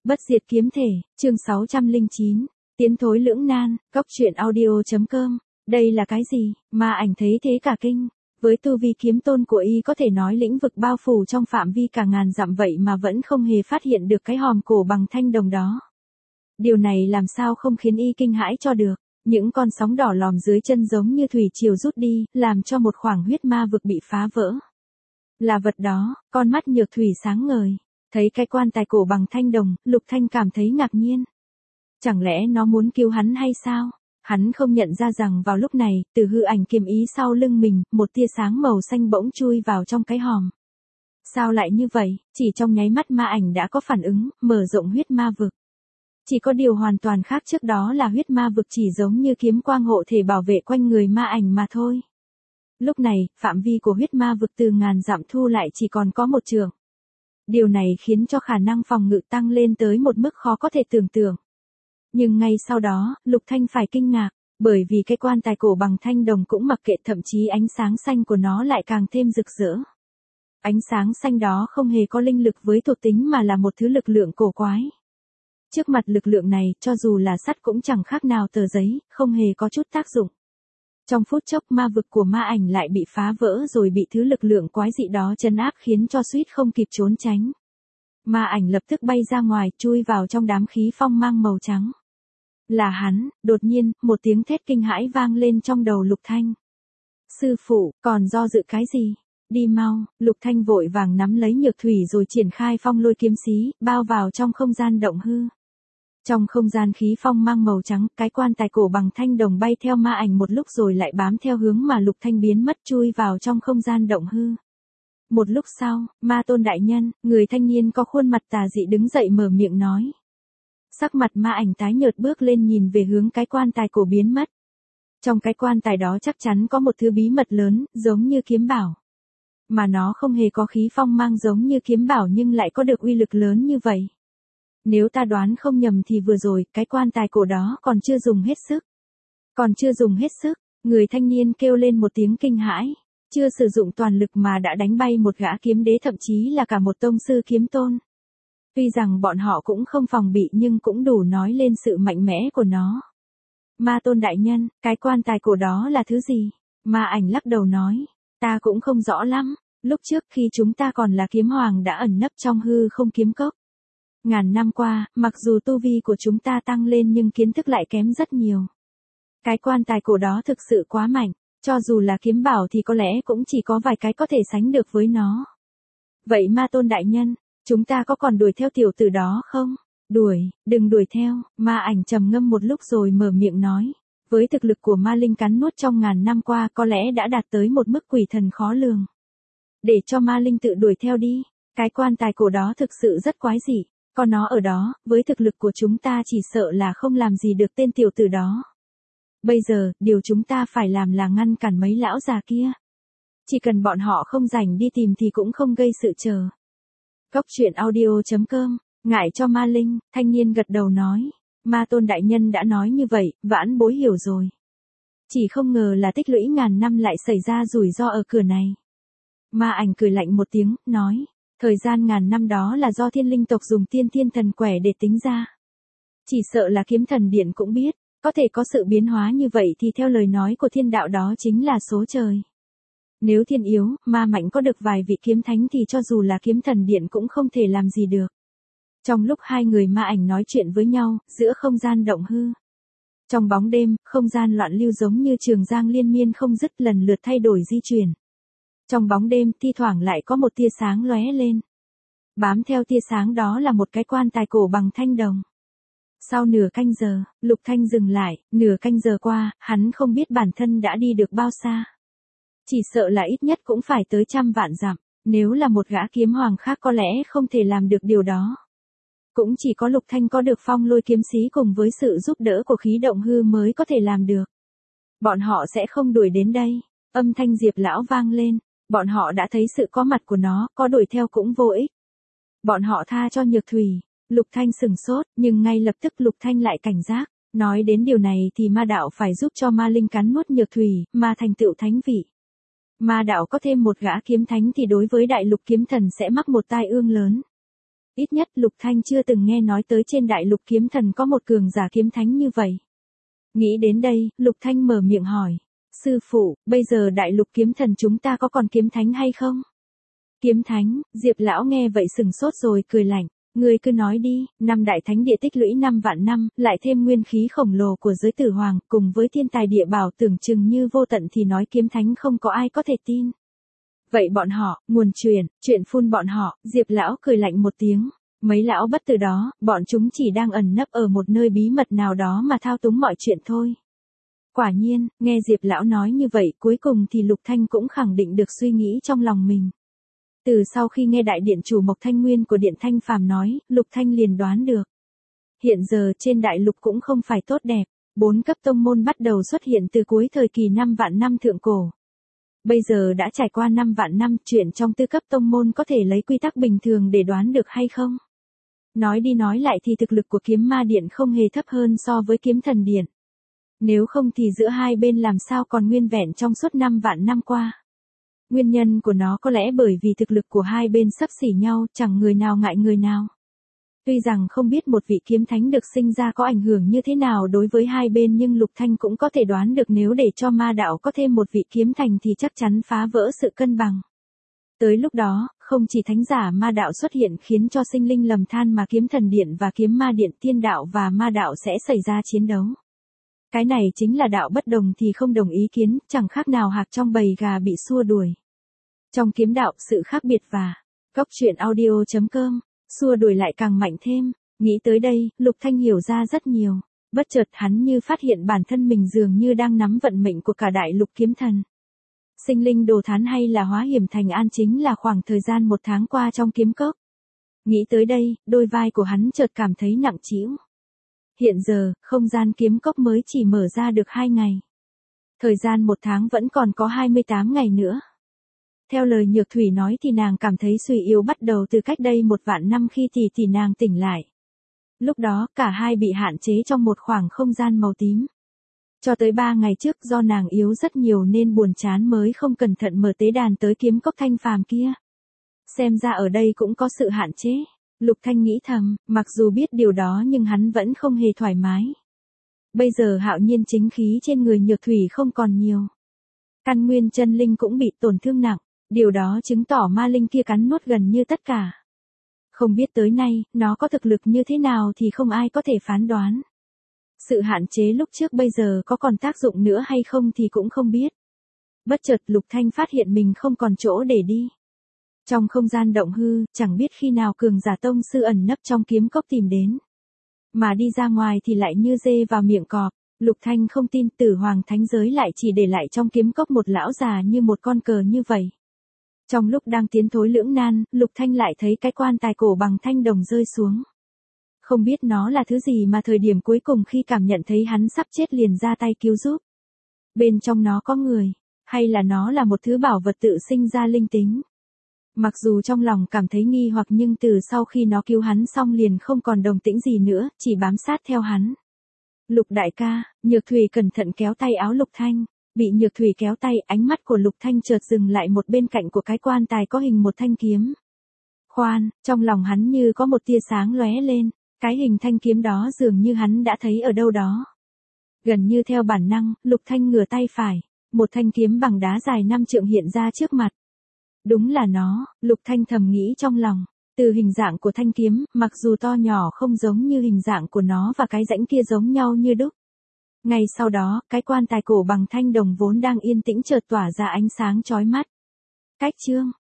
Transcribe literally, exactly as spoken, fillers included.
Bất diệt kiếm thể, chương sáu trăm lẻ chín, tiến thối lưỡng nan, góc truyện audio.com. Đây là cái gì? Ma ảnh thấy thế cả kinh. Với tu vi kiếm tôn của y có thể nói lĩnh vực bao phủ trong phạm vi cả ngàn dặm vậy mà vẫn không hề phát hiện được cái hòm cổ bằng thanh đồng đó. Điều này làm sao không khiến y kinh hãi cho được. Những con sóng đỏ lòm dưới chân giống như thủy triều rút đi, làm cho một khoảng huyết ma vực bị phá vỡ. Là vật đó, con mắt Nhược Thủy sáng ngời. Thấy cái quan tài cổ bằng thanh đồng, Lục Thanh cảm thấy ngạc nhiên. Chẳng lẽ nó muốn cứu hắn hay sao? Hắn không nhận ra rằng vào lúc này, từ hư ảnh kiếm ý sau lưng mình, một tia sáng màu xanh bỗng chui vào trong cái hòm. Sao lại như vậy? Chỉ trong nháy mắt ma ảnh đã có phản ứng, mở rộng huyết ma vực. Chỉ có điều hoàn toàn khác trước đó là huyết ma vực chỉ giống như kiếm quang hộ thể bảo vệ quanh người ma ảnh mà thôi. Lúc này, phạm vi của huyết ma vực từ ngàn dặm thu lại chỉ còn có một trường. Điều này khiến cho khả năng phòng ngự tăng lên tới một mức khó có thể tưởng tượng. Nhưng ngay sau đó, Lục Thanh phải kinh ngạc, bởi vì cái quan tài cổ bằng thanh đồng cũng mặc kệ, thậm chí ánh sáng xanh của nó lại càng thêm rực rỡ. Ánh sáng xanh đó không hề có linh lực với thuộc tính mà là một thứ lực lượng cổ quái. Trước mặt lực lượng này, cho dù là sắt cũng chẳng khác nào tờ giấy, không hề có chút tác dụng. Trong phút chốc ma vực của ma ảnh lại bị phá vỡ rồi bị thứ lực lượng quái dị đó trấn áp khiến cho suýt không kịp trốn tránh. Ma ảnh lập tức bay ra ngoài, chui vào trong đám khí phong mang màu trắng. Là hắn. Đột nhiên, một tiếng thét kinh hãi vang lên trong đầu Lục Thanh. Sư phụ, còn do dự cái gì? Đi mau. Lục Thanh vội vàng nắm lấy Nhược Thủy rồi triển khai phong lôi kiếm xí, bao vào trong không gian động hư. Trong không gian khí phong mang màu trắng, cái quan tài cổ bằng thanh đồng bay theo ma ảnh một lúc rồi lại bám theo hướng mà Lục Thanh biến mất, chui vào trong không gian động hư. Một lúc sau, Ma Tôn đại nhân, người thanh niên có khuôn mặt tà dị đứng dậy mở miệng nói. Sắc mặt ma ảnh tái nhợt bước lên nhìn về hướng cái quan tài cổ biến mất. Trong cái quan tài đó chắc chắn có một thứ bí mật lớn, giống như kiếm bảo. Mà nó không hề có khí phong mang giống như kiếm bảo nhưng lại có được uy lực lớn như vậy. Nếu ta đoán không nhầm thì vừa rồi, cái quan tài cổ đó còn chưa dùng hết sức. Còn chưa dùng hết sức, người thanh niên kêu lên một tiếng kinh hãi. Chưa sử dụng toàn lực mà đã đánh bay một gã kiếm đế, thậm chí là cả một tông sư kiếm tôn. Tuy rằng bọn họ cũng không phòng bị nhưng cũng đủ nói lên sự mạnh mẽ của nó. Ma Tôn đại nhân, cái quan tài cổ đó là thứ gì? Ma ảnh lắc đầu nói. Ta cũng không rõ lắm. Lúc trước khi chúng ta còn là kiếm hoàng đã ẩn nấp trong hư không kiếm cốc. Ngàn năm qua, mặc dù tu vi của chúng ta tăng lên nhưng kiến thức lại kém rất nhiều. Cái quan tài cổ đó thực sự quá mạnh, cho dù là kiếm bảo thì có lẽ cũng chỉ có vài cái có thể sánh được với nó. Vậy Ma Tôn đại nhân, chúng ta có còn đuổi theo tiểu tử đó không? Đuổi, đừng đuổi theo. Ma ảnh trầm ngâm một lúc rồi mở miệng nói. Với thực lực của ma linh cắn nuốt trong ngàn năm qua có lẽ đã đạt tới một mức quỷ thần khó lường. Để cho ma linh tự đuổi theo đi. Cái quan tài cổ đó thực sự rất quái dị. Có nó ở đó, với thực lực của chúng ta chỉ sợ là không làm gì được tên tiểu tử đó. Bây giờ, điều chúng ta phải làm là ngăn cản mấy lão già kia. Chỉ cần bọn họ không rảnh đi tìm thì cũng không gây sự chờ. Góc truyện audio.com, ngại cho ma linh, thanh niên gật đầu nói. Ma Tôn đại nhân đã nói như vậy, vãn bối hiểu rồi. Chỉ không ngờ là tích lũy ngàn năm lại xảy ra rủi ro ở cửa này. Ma ảnh cười lạnh một tiếng, nói. Thời gian ngàn năm đó là do thiên linh tộc dùng tiên thiên thần quẻ để tính ra. Chỉ sợ là kiếm thần điện cũng biết, có thể có sự biến hóa như vậy thì theo lời nói của thiên đạo đó chính là số trời. Nếu thiên yếu, ma mạnh có được vài vị kiếm thánh thì cho dù là kiếm thần điện cũng không thể làm gì được. Trong lúc hai người ma ảnh nói chuyện với nhau, giữa không gian động hư. Trong bóng đêm, không gian loạn lưu giống như trường giang liên miên không dứt lần lượt thay đổi di chuyển. Trong bóng đêm, thi thoảng lại có một tia sáng lóe lên. Bám theo tia sáng đó là một cái quan tài cổ bằng thanh đồng. Sau nửa canh giờ, Lục Thanh dừng lại, nửa canh giờ qua, hắn không biết bản thân đã đi được bao xa. Chỉ sợ là ít nhất cũng phải tới trăm vạn dặm, nếu là một gã kiếm hoàng khác có lẽ không thể làm được điều đó. Cũng chỉ có Lục Thanh có được phong lôi kiếm xí cùng với sự giúp đỡ của khí động hư mới có thể làm được. Bọn họ sẽ không đuổi đến đây, âm thanh Diệp lão vang lên. Bọn họ đã thấy sự có mặt của nó, có đuổi theo cũng vô ích. Bọn họ tha cho Nhược Thủy. Lục Thanh sừng sốt, nhưng ngay lập tức Lục Thanh lại cảnh giác. Nói đến điều này thì ma đạo phải giúp cho ma linh cắn nuốt Nhược Thủy, mà thành tựu thánh vị. Ma đạo có thêm một gã kiếm thánh thì đối với đại lục kiếm thần sẽ mắc một tai ương lớn. Ít nhất Lục Thanh chưa từng nghe nói tới trên đại lục kiếm thần có một cường giả kiếm thánh như vậy. Nghĩ đến đây, Lục Thanh mở miệng hỏi. Sư phụ, bây giờ đại lục kiếm thần chúng ta có còn kiếm thánh hay không? Kiếm thánh, Diệp lão nghe vậy sừng sốt rồi cười lạnh. Ngươi cứ nói đi, năm đại thánh địa tích lũy năm vạn năm, lại thêm nguyên khí khổng lồ của giới tử hoàng, cùng với thiên tài địa bảo tưởng chừng như vô tận thì nói kiếm thánh không có ai có thể tin. Vậy bọn họ, nguồn truyền, chuyện phun bọn họ, Diệp lão cười lạnh một tiếng. Mấy lão bất tử đó, bọn chúng chỉ đang ẩn nấp ở một nơi bí mật nào đó mà thao túng mọi chuyện thôi. Quả nhiên, nghe Diệp lão nói như vậy cuối cùng thì Lục Thanh cũng khẳng định được suy nghĩ trong lòng mình. Từ sau khi nghe đại điện chủ Mộc Thanh Nguyên của điện Thanh Phàm nói, Lục Thanh liền đoán được. Hiện giờ trên đại lục cũng không phải tốt đẹp, bốn cấp tông môn bắt đầu xuất hiện từ cuối thời kỳ năm vạn năm thượng cổ. Bây giờ đã trải qua năm vạn năm, chuyện trong tư cấp tông môn có thể lấy quy tắc bình thường để đoán được hay không? Nói đi nói lại thì thực lực của kiếm ma điện không hề thấp hơn so với kiếm thần điện. Nếu không thì giữa hai bên làm sao còn nguyên vẹn trong suốt năm vạn năm qua. Nguyên nhân của nó có lẽ bởi vì thực lực của hai bên xấp xỉ nhau, chẳng người nào ngại người nào. Tuy rằng không biết một vị kiếm thánh được sinh ra có ảnh hưởng như thế nào đối với hai bên nhưng Lục Thanh cũng có thể đoán được nếu để cho ma đạo có thêm một vị kiếm thành thì chắc chắn phá vỡ sự cân bằng. Tới lúc đó, không chỉ thánh giả ma đạo xuất hiện khiến cho sinh linh lầm than mà kiếm thần điện và kiếm ma điện, tiên đạo và ma đạo sẽ xảy ra chiến đấu. Cái này chính là đạo bất đồng thì không đồng ý kiến, chẳng khác nào hạc trong bầy gà bị xua đuổi. Trong kiếm đạo sự khác biệt và góc truyện audio chấm com, xua đuổi lại càng mạnh thêm. Nghĩ tới đây, Lục Thanh hiểu ra rất nhiều. Bất chợt hắn như phát hiện bản thân mình dường như đang nắm vận mệnh của cả đại lục kiếm thần. Sinh linh đồ thán hay là hóa hiểm thành an chính là khoảng thời gian một tháng qua trong kiếm cốc. Nghĩ tới đây, đôi vai của hắn chợt cảm thấy nặng trĩu. Hiện giờ, không gian kiếm cốc mới chỉ mở ra được hai ngày. Thời gian một tháng vẫn còn có hai mươi tám ngày nữa. Theo lời Nhược Thủy nói thì nàng cảm thấy suy yếu bắt đầu từ cách đây một vạn năm khi thì thì nàng tỉnh lại. Lúc đó, cả hai bị hạn chế trong một khoảng không gian màu tím. Cho tới ba ngày trước do nàng yếu rất nhiều nên buồn chán mới không cẩn thận mở tế đàn tới kiếm cốc Thanh Phàm kia. Xem ra ở đây cũng có sự hạn chế. Lục Thanh nghĩ thầm, mặc dù biết điều đó nhưng hắn vẫn không hề thoải mái. Bây giờ hạo nhiên chính khí trên người Nhược Thủy không còn nhiều. Căn nguyên chân linh cũng bị tổn thương nặng, điều đó chứng tỏ ma linh kia cắn nuốt gần như tất cả. Không biết tới nay, nó có thực lực như thế nào thì không ai có thể phán đoán. Sự hạn chế lúc trước bây giờ có còn tác dụng nữa hay không thì cũng không biết. Bất chợt Lục Thanh phát hiện mình không còn chỗ để đi. Trong không gian động hư, chẳng biết khi nào cường giả tông sư ẩn nấp trong kiếm cốc tìm đến. Mà đi ra ngoài thì lại như dê vào miệng cọp. Lục Thanh không tin Tử Hoàng Thánh Giới lại chỉ để lại trong kiếm cốc một lão già như một con cờ như vậy. Trong lúc đang tiến thối lưỡng nan, Lục Thanh lại thấy cái quan tài cổ bằng thanh đồng rơi xuống. Không biết nó là thứ gì mà thời điểm cuối cùng khi cảm nhận thấy hắn sắp chết liền ra tay cứu giúp. Bên trong nó có người, hay là nó là một thứ bảo vật tự sinh ra linh tính. Mặc dù trong lòng cảm thấy nghi hoặc nhưng từ sau khi nó cứu hắn xong liền không còn đồng tĩnh gì nữa, chỉ bám sát theo hắn. Lục đại ca, Nhược Thủy cẩn thận kéo tay áo Lục Thanh. Bị Nhược Thủy kéo tay, ánh mắt của Lục Thanh chợt dừng lại một bên cạnh của cái quan tài có hình một thanh kiếm. Khoan, trong lòng hắn như có một tia sáng lóe lên, cái hình thanh kiếm đó dường như hắn đã thấy ở đâu đó. Gần như theo bản năng, Lục Thanh ngửa tay phải, một thanh kiếm bằng đá dài năm trượng hiện ra trước mặt. Đúng là nó, Lục Thanh thầm nghĩ trong lòng. Từ hình dạng của thanh kiếm, mặc dù to nhỏ không giống như hình dạng của nó và cái rãnh kia giống nhau như đúc. Ngay sau đó, cái quan tài cổ bằng thanh đồng vốn đang yên tĩnh chợt tỏa ra ánh sáng chói mắt. Cách chương